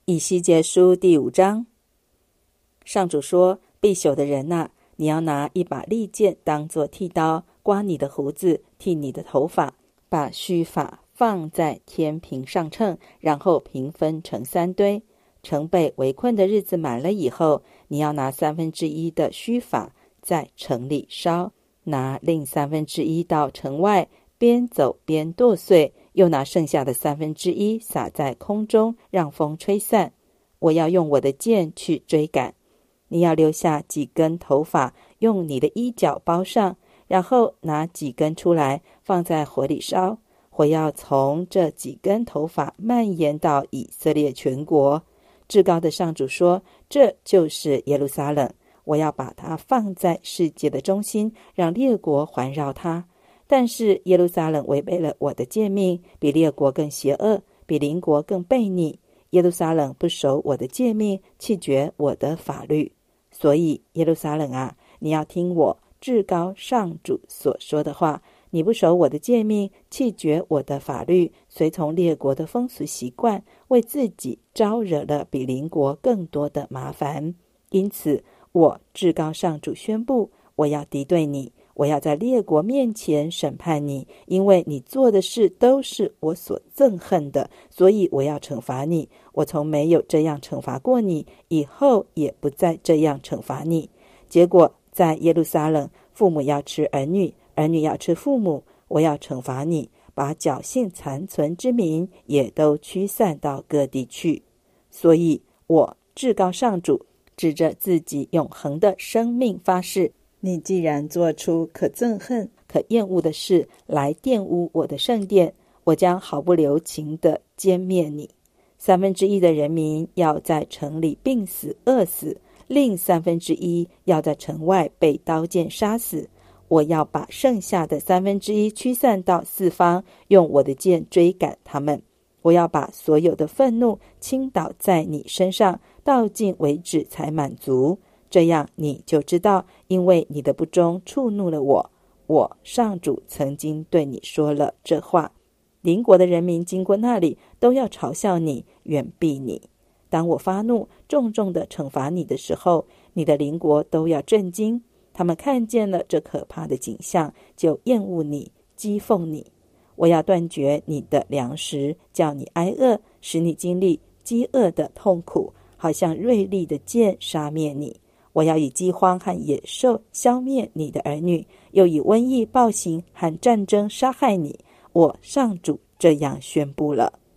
以西结书第5章，上主说：必朽的人啊，你要拿一把利剑当作剃刀，刮你的胡子，剃你的头发，把须发放在天平上秤，然后平分成3堆。城被围困的日子满了以后，你要拿1/3的须发在城里烧，拿另1/3到城外，边走边剁碎，又拿剩下的1/3撒在空中，让风吹散。我要用我的剑去追赶。你要留下几根头发，用你的衣角包上，然后拿几根出来，放在火里烧。火要从这几根头发蔓延到以色列全国。至高的上主说：这就是耶路撒冷，我要把它放在世界的中心，让列国环绕它。但是耶路撒冷违背了我的诫命，比列国更邪恶，比邻国更悖逆。耶路撒冷不守我的诫命，弃绝我的法律。所以耶路撒冷啊，你要听我至高上主所说的话。你不守我的诫命，弃绝我的法律，随从列国的风俗习惯，为自己招惹了比邻国更多的麻烦。因此我至高上主宣布，我要敌对你，我要在列国面前审判你，因为你做的事都是我所憎恨的，所以我要惩罚你。我从没有这样惩罚过你，以后也不再这样惩罚你。结果在耶路撒冷，父母要吃儿女，儿女要吃父母。我要惩罚你，把侥幸残存之民也都驱散到各地去。所以我至高上主指着自己永恒的生命发誓，你既然做出可憎恨可厌恶的事来玷污我的圣殿，我将毫不留情地歼灭你。1/3的人民要在城里病死饿死，另1/3要在城外被刀剑杀死。我要把剩下的1/3驱散到四方，用我的剑追赶他们。我要把所有的愤怒倾倒在你身上，到尽为止才满足。这样你就知道，因为你的不忠触怒了我。我上主曾经对你说了这话。邻国的人民经过那里，都要嘲笑你，远避你。当我发怒，重重地惩罚你的时候，你的邻国都要震惊。他们看见了这可怕的景象，就厌恶你，讥讽你。我要断绝你的粮食，叫你挨饿，使你经历饥饿的痛苦，好像锐利的剑杀灭你。我要以饥荒和野兽消灭你的儿女，又以瘟疫、暴行和战争杀害你。我上主这样宣布了。